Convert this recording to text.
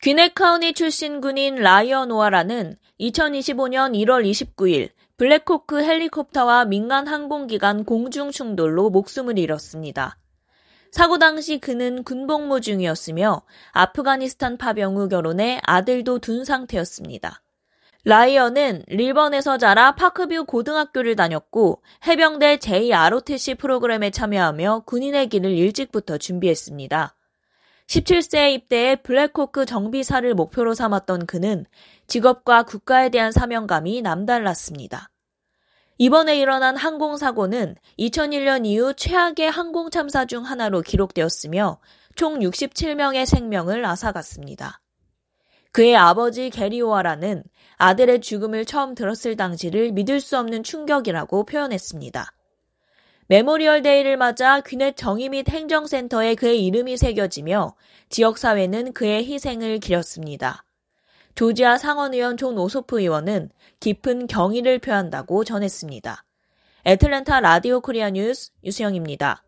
귀넷 카운티 출신 군인 라이언 오하라는 2025년 1월 29일 블랙호크 헬리콥터와 민간 항공기간 공중 충돌로 목숨을 잃었습니다. 사고 당시 그는 군복무 중이었으며 아프가니스탄 파병 후 결혼해 아들도 둔 상태였습니다. 라이언은 릴번에서 자라 파크뷰 고등학교를 다녔고 해병대 JROTC 프로그램에 참여하며 군인의 길을 일찍부터 준비했습니다. 17세에 입대해 블랙호크 정비사를 목표로 삼았던 그는 직업과 국가에 대한 사명감이 남달랐습니다. 이번에 일어난 항공사고는 2001년 이후 최악의 항공참사 중 하나로 기록되었으며 총 67명의 생명을 앗아갔습니다. 그의 아버지 게리 오하라는 아들의 죽음을 처음 들었을 당시를 믿을 수 없는 충격이라고 표현했습니다. 메모리얼 데이를 맞아 귀넷 정의 및 행정센터에 그의 이름이 새겨지며 지역사회는 그의 희생을 기렸습니다. 조지아 상원의원 존 오소프 의원은 깊은 경의를 표한다고 전했습니다. 애틀랜타 라디오 코리아 뉴스 유수영입니다.